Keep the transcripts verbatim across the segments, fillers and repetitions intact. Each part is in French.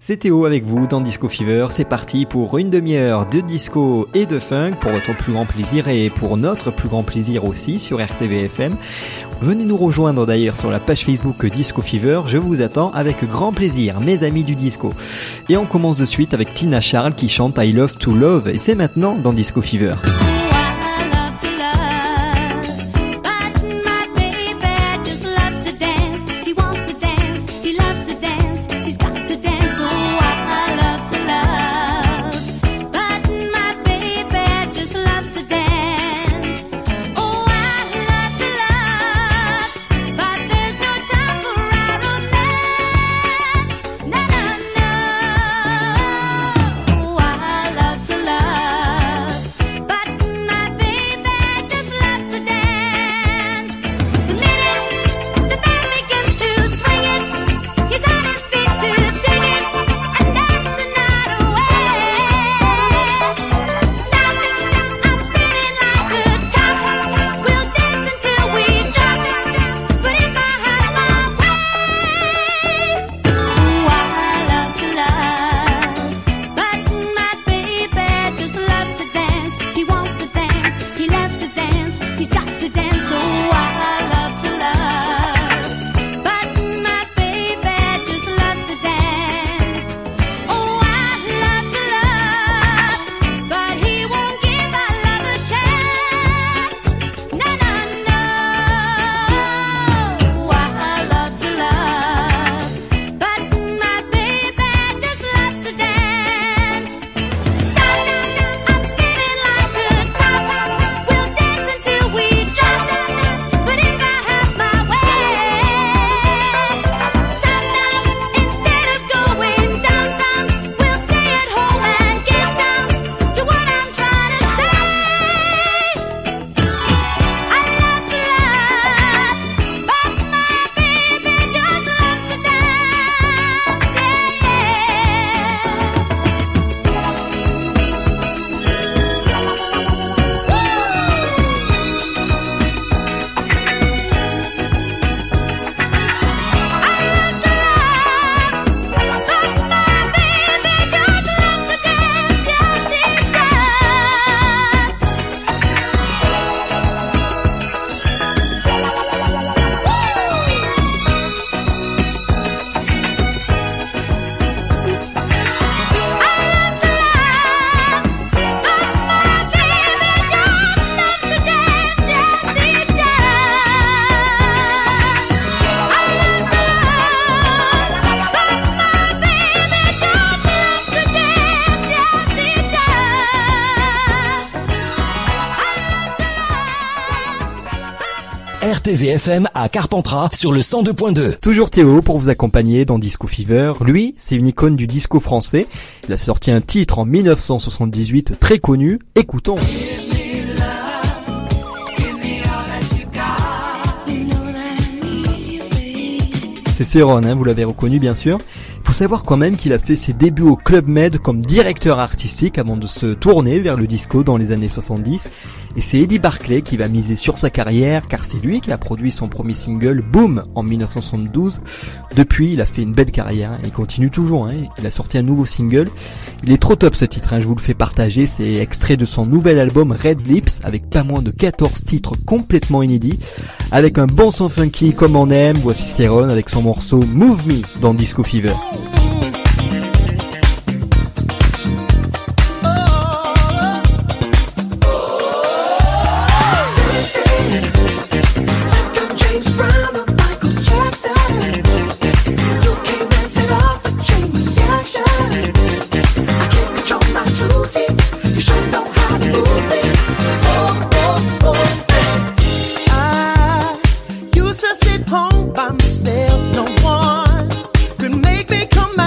C'est Théo avec vous dans Disco Fever, c'est parti pour une demi-heure de disco et de funk pour votre plus grand plaisir et pour notre plus grand plaisir aussi sur R T V F M. Venez nous rejoindre d'ailleurs sur la page Facebook Disco Fever, je vous attends avec grand plaisir mes amis du disco. Et on commence de suite avec Tina Charles qui chante I Love to Love et c'est maintenant dans Disco Fever. R T V F M à Carpentras sur le cent deux point deux. Toujours Théo pour vous accompagner dans Disco Fever. Lui, c'est une icône du disco français. Il a sorti un titre en dix-neuf cent soixante-dix-huit très connu. Écoutons. C'est Céron, hein, vous l'avez reconnu bien sûr. Il faut savoir quand même qu'il a fait ses débuts au Club Med comme directeur artistique avant de se tourner vers le disco dans les années soixante-dix. Et c'est Eddie Barclay qui va miser sur sa carrière car c'est lui qui a produit son premier single Boom en dix-neuf cent soixante-douze. Depuis, il a fait une belle carrière et il continue toujours. Hein. Il a sorti un nouveau single. Il est trop top ce titre, hein, je vous le fais partager. C'est extrait de son nouvel album Red Lips avec pas moins de quatorze titres complètement inédits. Avec un bon son funky comme on aime, voici Céron avec son morceau Move Me dans Disco Fever. Home by myself, no one could make me come out.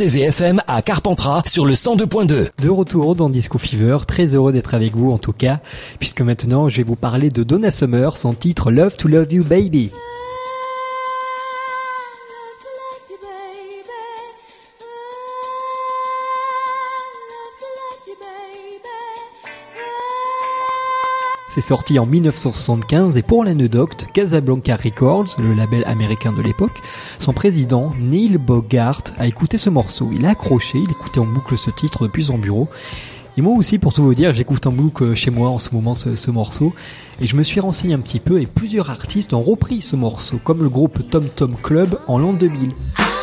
T Z F M à Carpentras sur le cent deux point deux. De retour dans Disco Fever, très heureux d'être avec vous en tout cas, puisque maintenant je vais vous parler de Donna Summer, son titre Love to Love You Baby. C'est sorti en dix-neuf cent soixante-quinze et pour l'anecdote, Casablanca Records, le label américain de l'époque, son président, Neil Bogart, a écouté ce morceau. Il a accroché, il écoutait en boucle ce titre depuis son bureau. Et moi aussi, pour tout vous dire, j'écoute en boucle chez moi en ce moment ce, ce morceau. Et je me suis renseigné un petit peu et plusieurs artistes ont repris ce morceau, comme le groupe Tom Tom Club en l'an deux mille.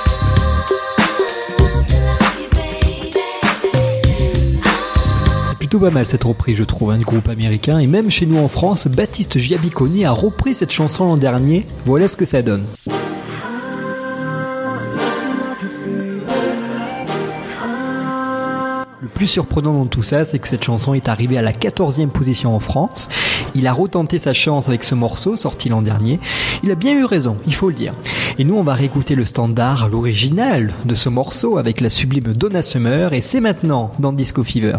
Tout pas mal cette reprise, je trouve, un groupe américain, et même chez nous en France, Baptiste Giabiconi a repris cette chanson l'an dernier. Voilà ce que ça donne. Le plus surprenant dans tout ça, c'est que cette chanson est arrivée à la quatorzième position en France. Il a retenté sa chance avec ce morceau, sorti l'an dernier. Il a bien eu raison, il faut le dire. Et nous, on va réécouter le standard, l'original de ce morceau avec la sublime Donna Summer, et c'est maintenant dans Disco Fever.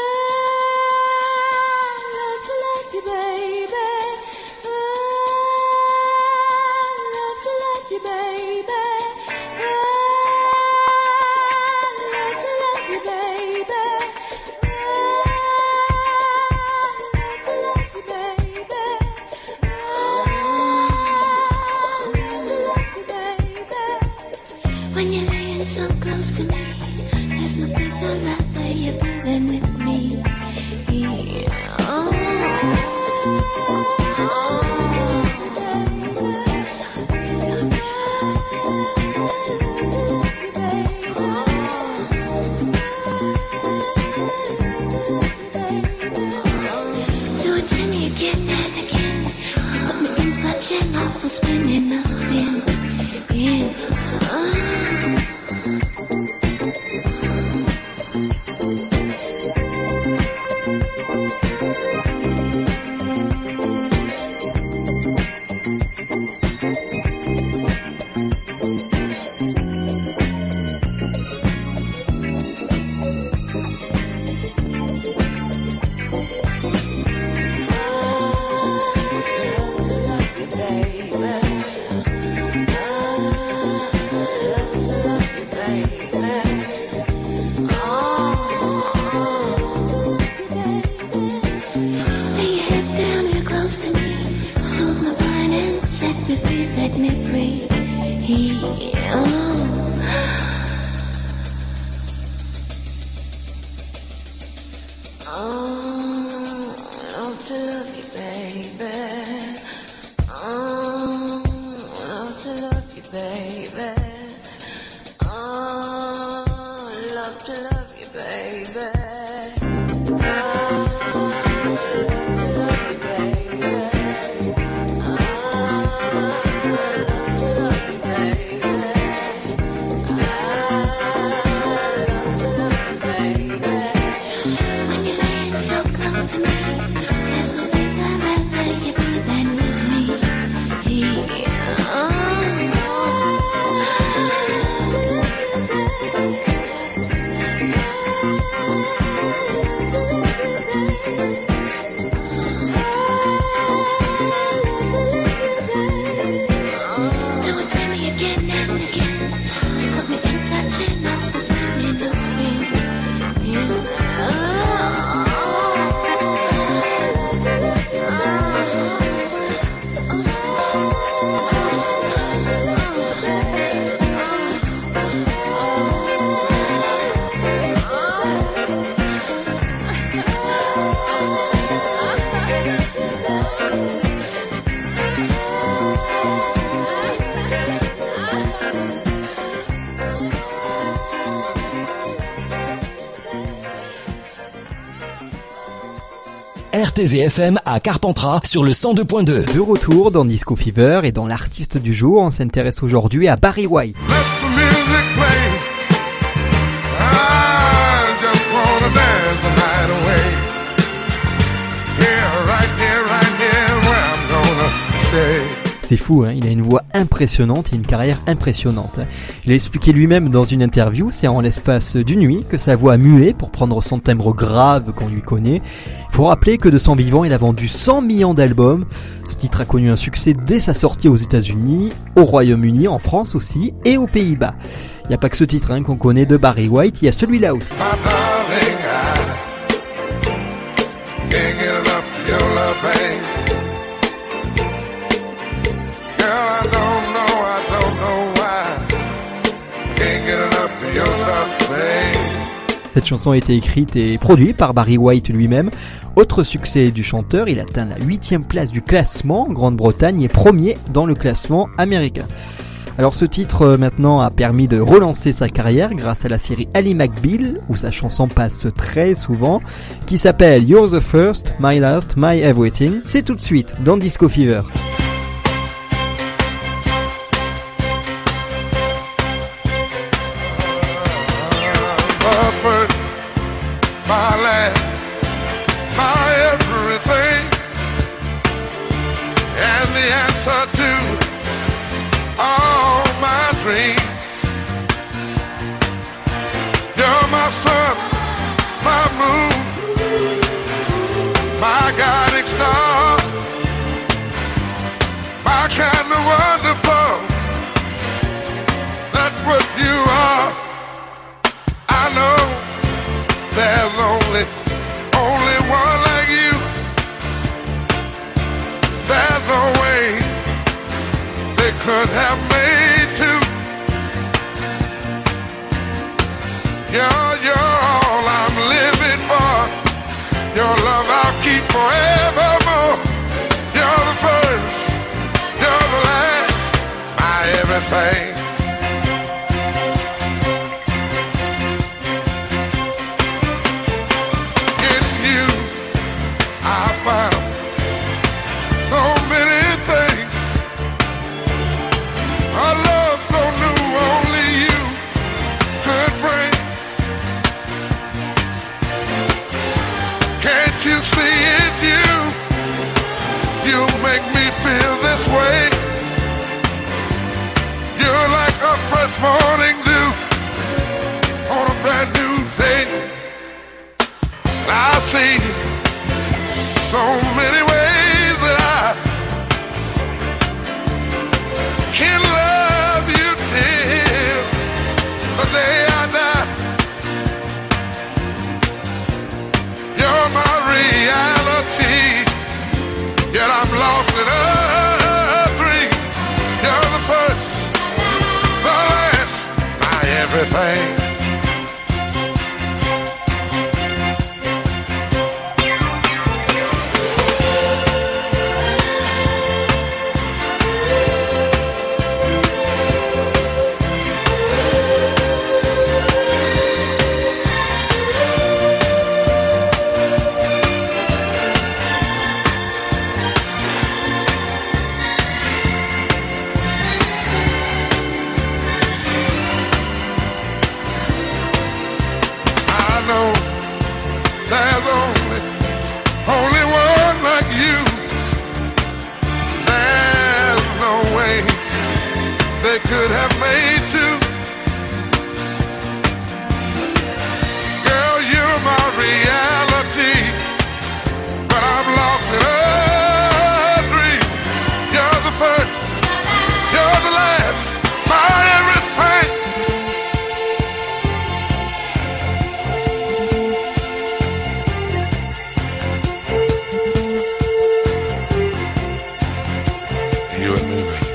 R T Z F M à Carpentras sur le cent deux point deux. De retour dans Disco Fever et dans l'artiste du jour, on s'intéresse aujourd'hui à Barry White. C'est fou, hein, il a une voix impressionnante et une carrière impressionnante. Il a expliqué lui-même dans une interview, c'est en l'espace d'une nuit que sa voix a mué pour prendre son timbre grave qu'on lui connaît. Il faut rappeler que de son vivant, il a vendu cent millions d'albums. Ce titre a connu un succès dès sa sortie aux États-Unis, au Royaume-Uni, en France aussi et aux Pays-Bas. Il n'y a pas que ce titre hein, qu'on connaît de Barry White, il y a celui-là aussi. Cette chanson a été écrite et produite par Barry White lui-même. Autre succès du chanteur, il atteint la huitième place du classement en Grande-Bretagne et premier dans le classement américain. Alors ce titre maintenant a permis de relancer sa carrière grâce à la série Ally McBeal, où sa chanson passe très souvent, qui s'appelle You're the First, My Last, My Everything. C'est tout de suite dans Disco Fever. Could have made two. You're, you're all I'm living for. Your love I'll keep forevermore. You're the first, you're the last, my everything. In you I found so many things. A love so new only you could bring. Can't you see it, you? You make me feel this way. You're like a fresh morning dew on a brand new day. I see so many ways that I can love you till the day I die. You're my reality, yet I'm lost in a dream. You're the first, the last, my everything. Could have made two. Girl, you're my reality, but I'm lost in a dream. You're the first, you're the last, my everything. You and me, baby.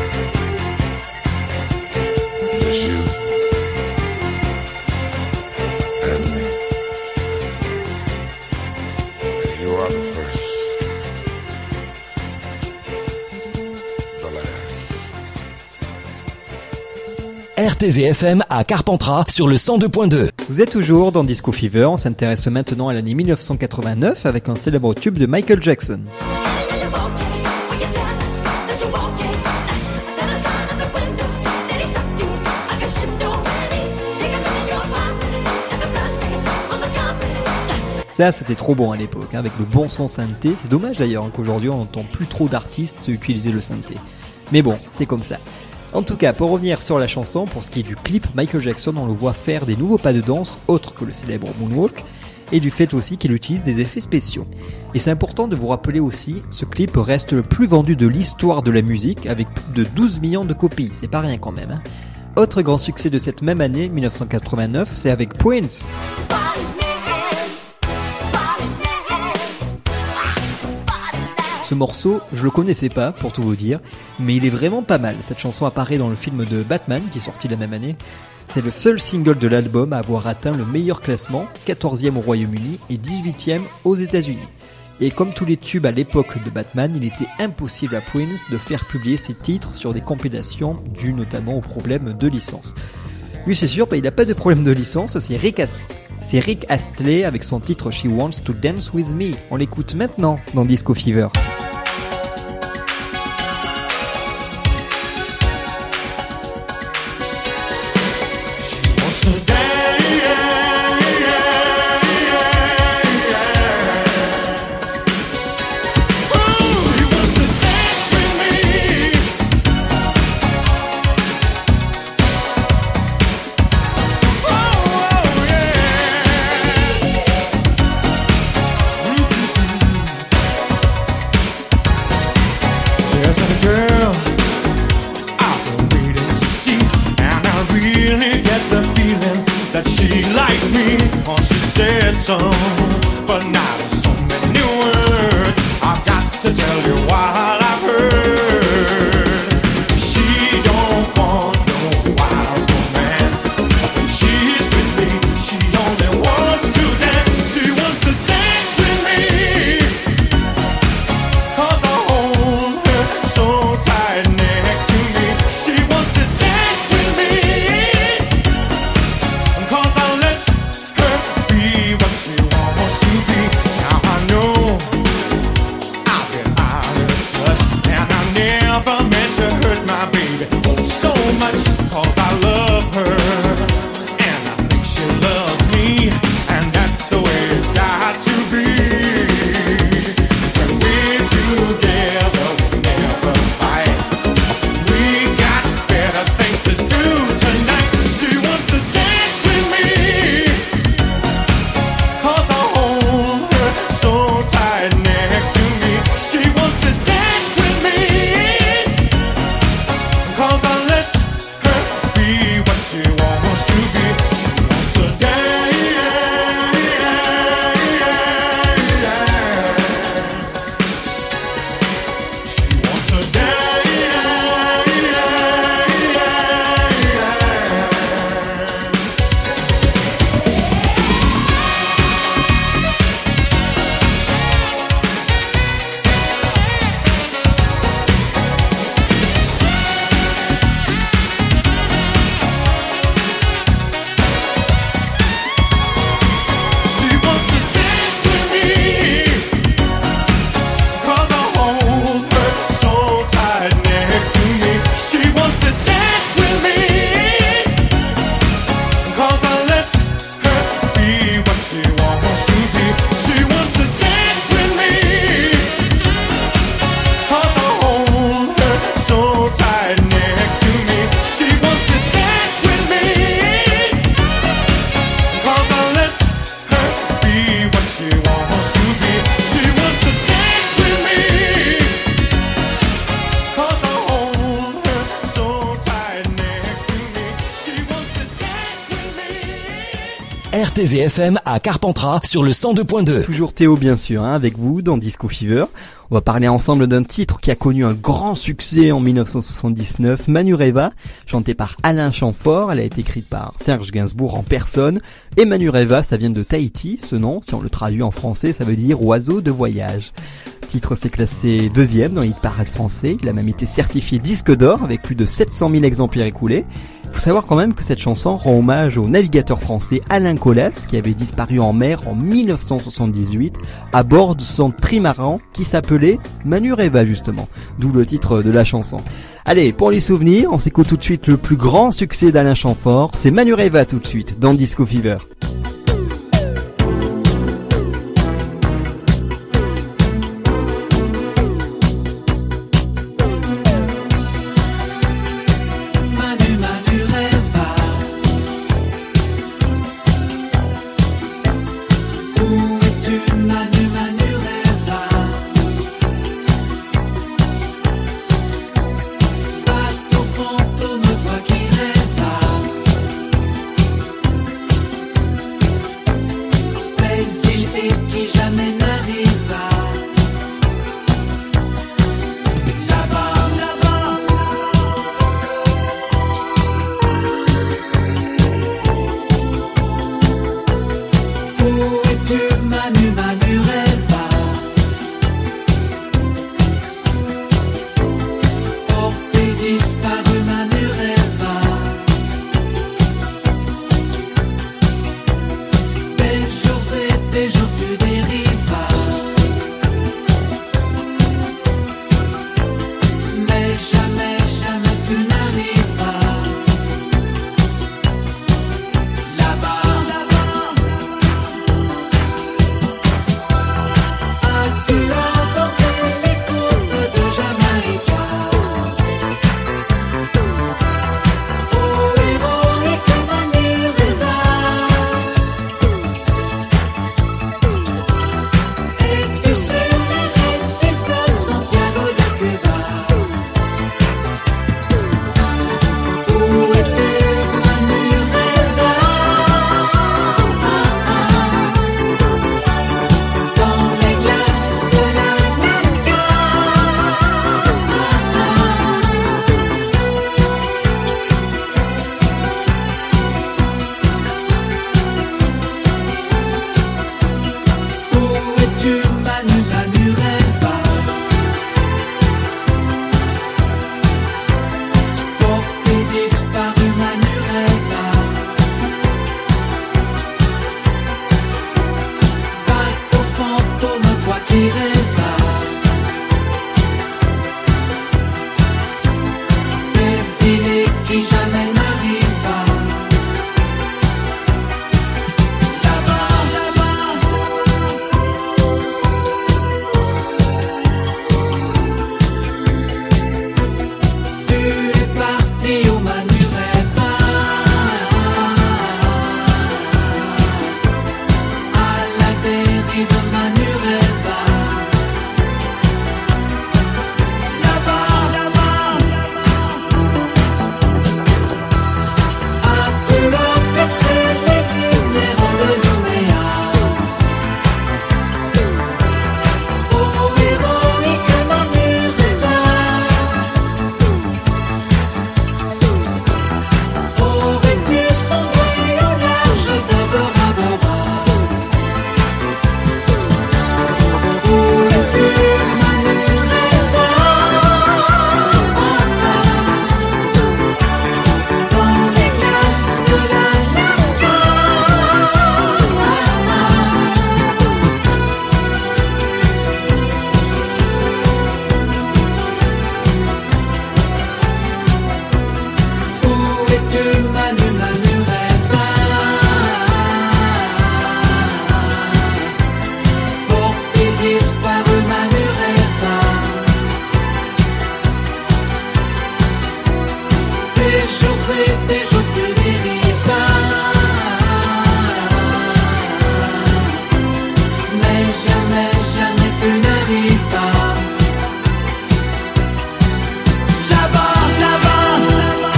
R T V F M à Carpentras sur le cent deux point deux. Vous êtes toujours dans Disco Fever, on s'intéresse maintenant à l'année mille neuf cent quatre-vingt-neuf avec un célèbre tube de Michael Jackson. Ça, c'était trop bon à l'époque, hein, avec le bon son synthé. C'est dommage d'ailleurs hein, qu'aujourd'hui on n'entend plus trop d'artistes utiliser le synthé. Mais bon, c'est comme ça. En tout cas, pour revenir sur la chanson, pour ce qui est du clip, Michael Jackson, on le voit faire des nouveaux pas de danse autres que le célèbre moonwalk, et du fait aussi qu'il utilise des effets spéciaux. Et c'est important de vous rappeler aussi, ce clip reste le plus vendu de l'histoire de la musique, avec plus de douze millions de copies, c'est pas rien quand même. Hein. Autre grand succès de cette même année, dix-neuf cent quatre-vingt-neuf, c'est avec Prince. Ce morceau, je le connaissais pas, pour tout vous dire, mais il est vraiment pas mal. Cette chanson apparaît dans le film de Batman, qui est sorti la même année. C'est le seul single de l'album à avoir atteint le meilleur classement, quatorzième au Royaume-Uni et dix-huitième aux États-Unis. Et comme tous les tubes à l'époque de Batman, il était impossible à Prince de faire publier ses titres sur des compilations dues notamment aux problèmes de licence. Lui, c'est sûr, bah, il n'a pas de problème de licence, c'est Rick Astley. C'est Rick Astley avec son titre She Wants to Dance With Me. On l'écoute maintenant dans Disco Fever. So, but not so many words. I've got to tell you what I've heard. She don't want no wild romance. When she's with me, she only wants to dance. She wants to dance with me, 'cause I hold her so tight next to me. She wants to dance with me, 'cause I let her be what she wants to be. Now I know I've been out of touch, and I never meant to hurt my baby oh so much, 'cause I love her and I think she loves me, and that's the way it's got to be. When we're together we never fight. We got better things to do tonight. She wants to dance with me, 'cause I hold her so tight next to me. She wants to dance with me, 'cause I let her be what she wants to be. She wants to dance. She wants to dance. She wants to dance with me, 'cause I hold her so tight next to me. She wants to dance with me, 'cause I let her be what she wants to be. She wants to dance with me, 'cause I hold her so tight next to me. She wants to dance with me, 'cause I let her be what she wants to be. She wants to dance with me, 'cause I hold her so tight next to me. She wants to dance with me. R T V F M à Carpentras sur le cent deux point deux. Toujours Théo bien sûr, hein, avec vous dans Disco Fever. On va parler ensemble d'un titre qui a connu un grand succès en dix-neuf cent soixante-dix-neuf, Manureva, chanté par Alain Chamfort. Elle a été écrite par Serge Gainsbourg en personne. Et Manureva, ça vient de Tahiti, ce nom, si on le traduit en français, ça veut dire oiseau de voyage. Le titre s'est classé deuxième dans les hit parades français. Il a même été certifié disque d'or avec plus de sept cent mille exemplaires écoulés. Il faut savoir quand même que cette chanson rend hommage au navigateur français Alain Colas, qui avait disparu en mer en dix-neuf cent soixante-dix-huit à bord de son trimaran qui s'appelait Manureva justement, d'où le titre de la chanson. Allez, pour les souvenirs, on s'écoute tout de suite le plus grand succès d'Alain Chamfort, c'est Manureva tout de suite dans Disco Fever. et je te verrai pas. Mais jamais, jamais tu n'arriveras. Là-bas, là-bas, là-bas.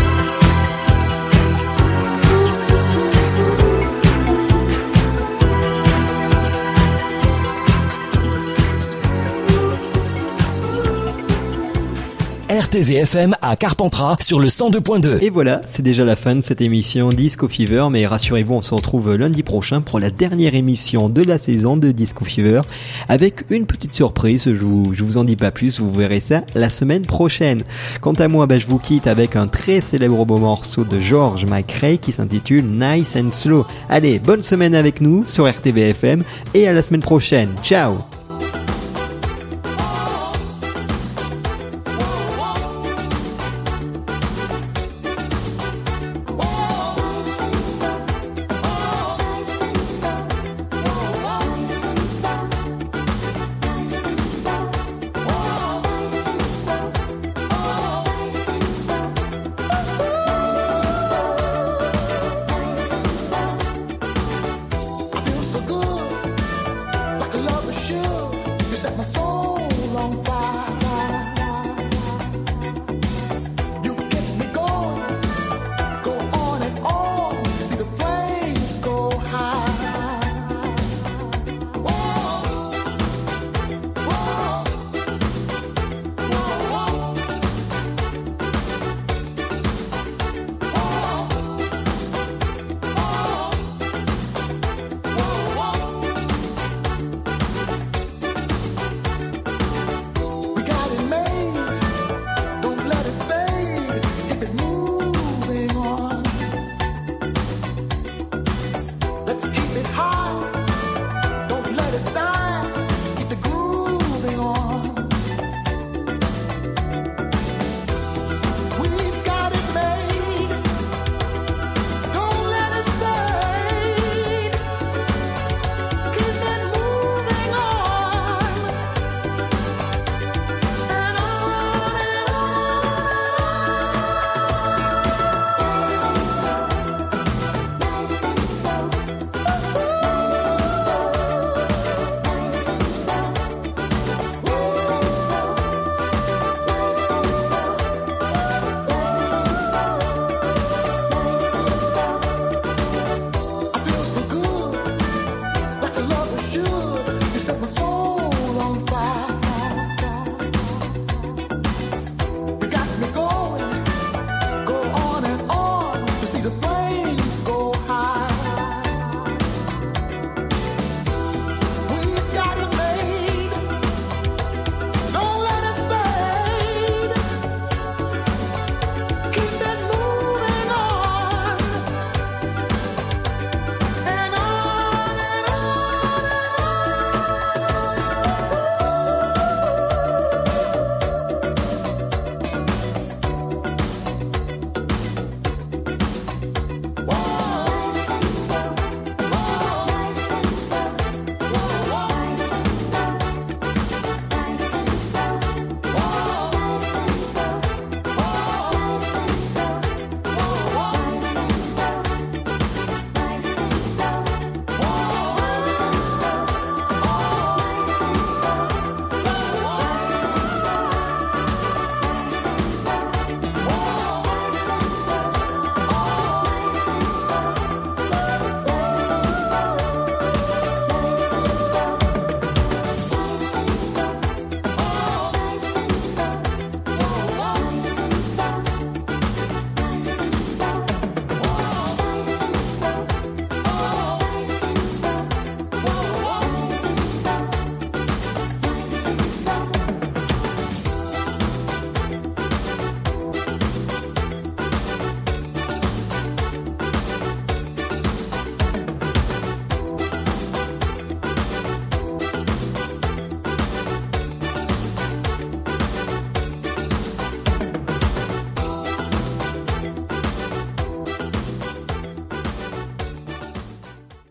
R T V F M à Carpentras sur le cent deux point deux. Et voilà, c'est déjà la fin de cette émission Disco Fever, mais rassurez-vous, on se retrouve lundi prochain pour la dernière émission de la saison de Disco Fever, avec une petite surprise, je vous, je vous en dis pas plus, vous verrez ça la semaine prochaine. Quant à moi, bah, je vous quitte avec un très célèbre beau morceau de George McRae qui s'intitule Nice and Slow. Allez, bonne semaine avec nous sur R T V F M et à la semaine prochaine. Ciao!